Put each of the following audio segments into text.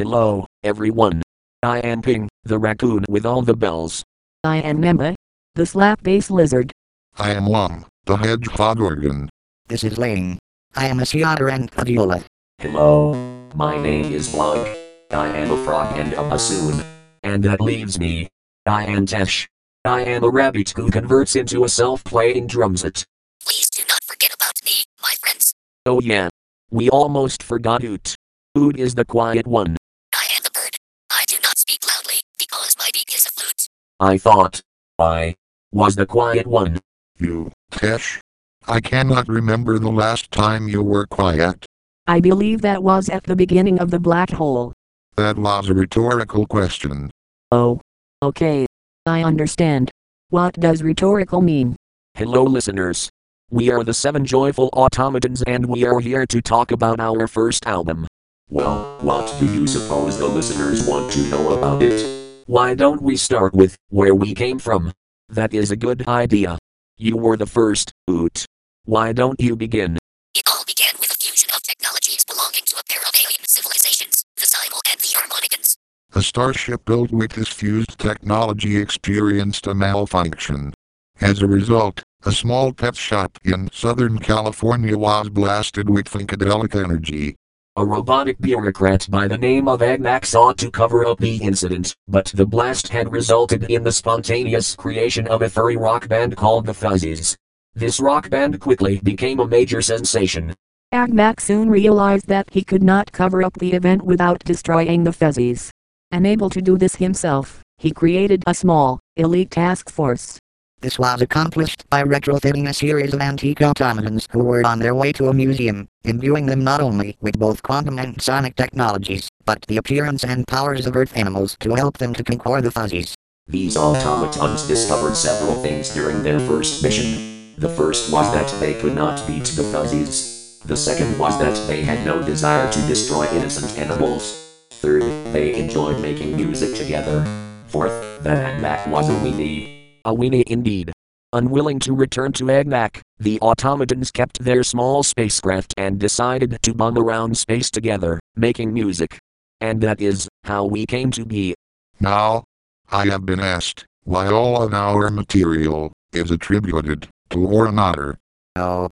Hello, everyone. I am Ping, the raccoon with all the bells. I am Memba, the slap-bass lizard. I am Lum, the hedgehog organ. This is Lane. I am a Seatter and a viola. Hello, my name is Blanc. I am a frog and a bassoon. And that leaves me. I am Tesh. I am a rabbit who converts into a self-playing drumset. Please do not forget about me, my friends. Oh yeah. We almost forgot Oot. Oot is the quiet one. I am the bird. I do not speak loudly, because my beak is a flute. I thought I was the quiet one. You, Tesh? I cannot remember the last time you were quiet. I believe that was at the beginning of the black hole. That was a rhetorical question. Oh. Okay. I understand. What does rhetorical mean? Hello listeners. We are the 7 Joyful Automatons and we are here to talk about our first album. Well, what do you suppose the listeners want to know about it? Why don't we start with where we came from? That is a good idea. You were the first, Oot. Why don't you begin? It all began with a fusion of technologies belonging to a pair of alien civilizations, the Simul and the Harmonicans. A starship built with this fused technology experienced a malfunction. As a result, a small pet shop in Southern California was blasted with funkadelic energy. A robotic bureaucrat by the name of Agnak sought to cover up the incident, but the blast had resulted in the spontaneous creation of a furry rock band called the Fuzzies. This rock band quickly became a major sensation. Agnak soon realized that he could not cover up the event without destroying the Fuzzies. Unable to do this himself, he created a small, elite task force. This was accomplished by retrofitting a series of antique automatons who were on their way to a museum, imbuing them not only with both quantum and sonic technologies, but the appearance and powers of Earth animals to help them to conquer the Fuzzies. These automatons discovered several things during their first mission. The first was that they could not beat the Fuzzies. The second was that they had no desire to destroy innocent animals. Third, they enjoyed making music together. Fourth, that Agnak was a weenie. A weenie indeed. Unwilling to return to Agnak, the automatons kept their small spacecraft and decided to bum around space together, making music. And that is how we came to be. Now, I have been asked why all of our material is attributed to Oranator. Oh,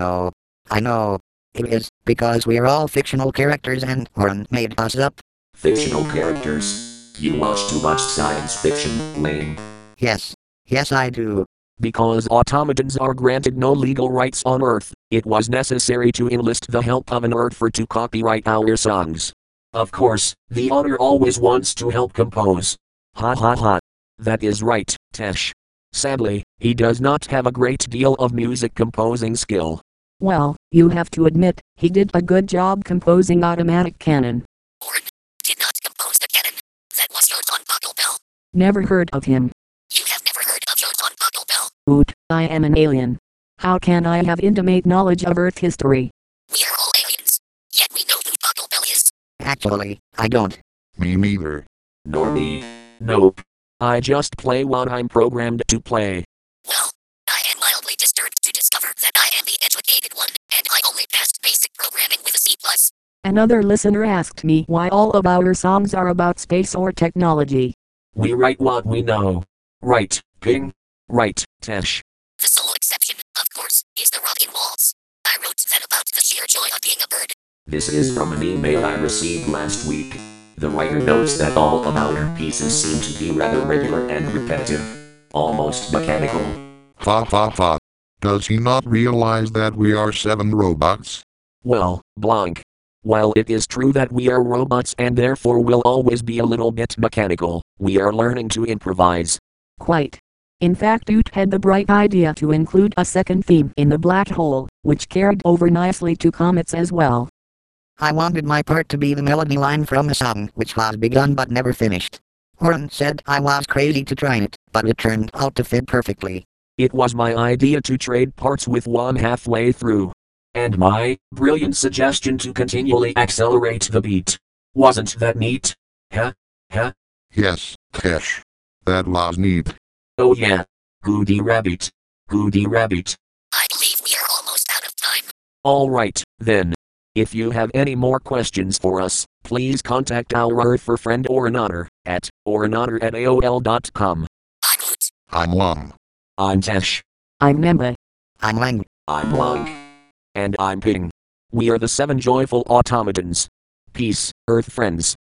I know. It is because we are all fictional characters and Oran made us up. Fictional characters? You watch too much science fiction, Lane. Yes I do. Because automatons are granted no legal rights on Earth, it was necessary to enlist the help of an Earther to copyright our songs. Of course, the owner always wants to help compose. Ha ha ha. That is right, Tesh. Sadly, he does not have a great deal of music composing skill. Well, you have to admit, he did a good job composing Automatic Cannon. Orin did not compose the cannon. That was Yoton Bucklebell. Never heard of him. You have never heard of Yoton Bucklebell. Oot, I am an alien. How can I have intimate knowledge of Earth history? We are all aliens. Yet we know who Bucklebell is. Actually, I don't. Me neither. Nor me. Nope. I just play what I'm programmed to play. Well, I am mildly disturbed to discover that I am the educated one, and I only passed basic programming with a C+. Another listener asked me why all of our songs are about space or technology. We write what we know. Right, Ping? Right, Tesh. The sole exception, of course, is the rocking waltz. I wrote that about the sheer joy of being a bird. This is from an email I received last week. The writer notes that all of our pieces seem to be rather regular and repetitive. Almost mechanical. Fa. Does he not realize that we are 7 robots? Well, Blanc. While it is true that we are robots and therefore will always be a little bit mechanical, we are learning to improvise. Quite. In fact, Oot had the bright idea to include a second theme in the black hole, which carried over nicely to comets as well. I wanted my part to be the melody line from a song which was begun but never finished. Oran said I was crazy to try it, but it turned out to fit perfectly. It was my idea to trade parts with one halfway through. And my brilliant suggestion to continually accelerate the beat. Wasn't that neat? Huh? Yes, Tesh. That was neat. Oh yeah. Goody rabbit. I believe we are almost out of time. All right, then. If you have any more questions for us, please contact our Earther friend Orinotter at orinotter@aol.com. I'm Hoot. I'm Lum. I'm Tesh. I'm Memba. I'm Lang. I'm Long. And I'm Ping. We are the 7 joyful automatons. Peace, Earth friends.